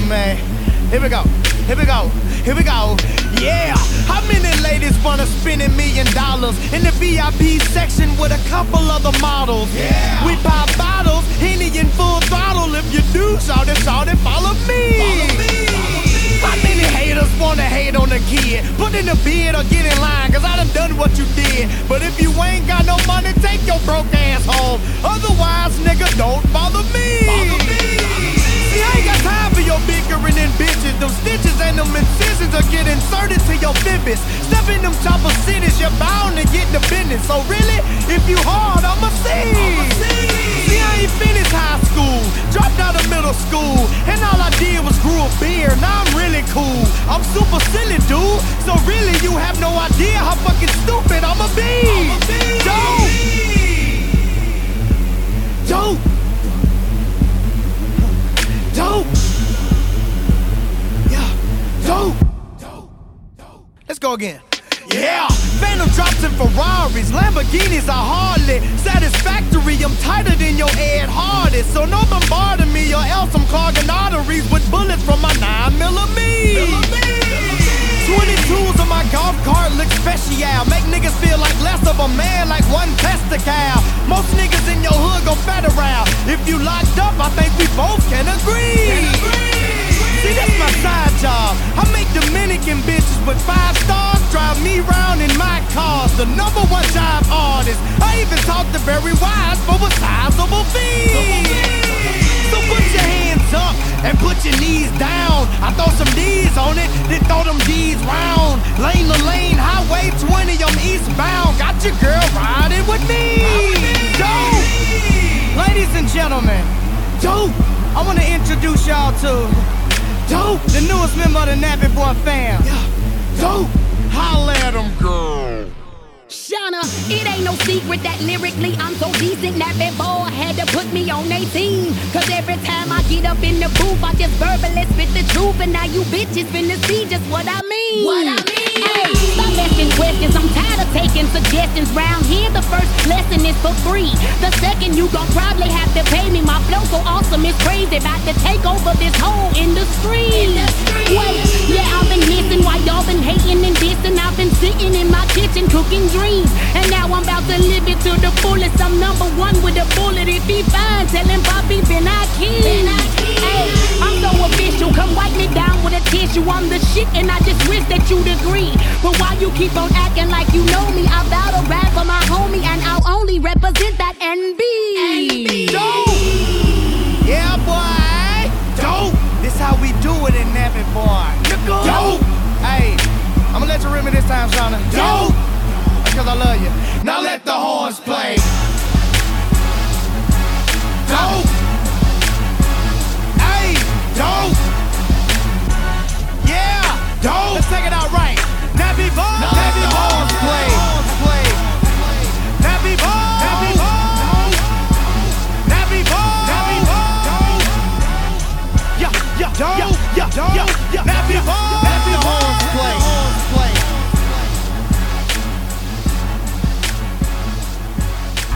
man. Here we go. Here we go. Here we go. Yeah. How many ladies wanna spend $1 million in the VIP section with a couple of the models? Yeah. We pop bottles, Henny in full throttle. If you do, shout it, follow me. How many haters wanna hate on a kid? Put in the bid or get in line, cause I done what you did. But if you ain't got no money, take your broke ass home. Otherwise, nigga, don't bother me. See, I ain't got time for your bickering and bitches. Them stitches and them incisions are get inserted to your bibbies. Step in them chopper cities, you're bound to get the business. So really, if you hard, I'ma see. See, I ain't finished high school, dropped out of middle school, and all I did was grew a beard. Now I'm really cool. I'm super silly, dude. So really, you have no idea how fucking stupid I'ma be. Dope. Yeah, dope. Let's go again. Yeah, Phantom drops in Ferraris, Lamborghinis are hardly satisfactory. I'm tighter than your Ed Hardy, so no bombarding me or else I'm clogging arteries with bullets from my 9mm. 22s on my golf cart look special. Make niggas feel like less of a man, like one testicle. Most niggas in your hood go fat around. If you locked up, I think we both can agree. See, that's my side job. I make Dominican bitches with 5 stars drive me round in my cars. The #1 job artist. I even talked to Barry Wise for a sizable fee. So put your hands up and put your knees down. I throw some D's on it, then throw them D's round. Lane to lane, highway 20, I'm eastbound. Got your girl riding with me. Dope. Ladies and gentlemen, Dope. I wanna introduce y'all to Dope, the newest member of the Nappy Boy fam. Yeah. Dope, holla at him, girl. Shauna, it ain't no secret that lyrically I'm so decent. Nappy Boy had to put me on their team. Cause every time I get up in the booth, I just verbally spit the truth. And now you bitches finna see just what I mean. Hey, stop asking questions, I'm tired of taking suggestions. Round here, the first lesson is for free. The second, you gon' probably have to pay me. My flow so awesome, it's crazy. About to take over this whole industry. Wait, yeah, I've been missing while y'all been hating and dissing. I've been sitting in my kitchen cooking dreams. And now I'm about to live it to the fullest. I'm #1 with a bullet. If he fine, tell him Bobby Ben Akeem. Hey, I'm so official, come wipe me down with a tissue. I'm the shit and I just wish that you'd agree. But why you keep on acting like you know me? I vow to rap for my homie and I'll only represent that NB. Dope. Yeah, boy. Dope. This how we do it in Nappy Boy. Dope. Hey, I'ma let you rim it this time, Shauna. Dope. Cause I love you. Now let the horns play. Dope. Hey, dope. Yeah, dope. Let's take it out right. Nappy Boy. Now let the horns play. Nappy Boy. Nappy Boy. Nappy Boy. Yeah, yeah, yeah, yeah, yeah, yeah. Nappy Boy.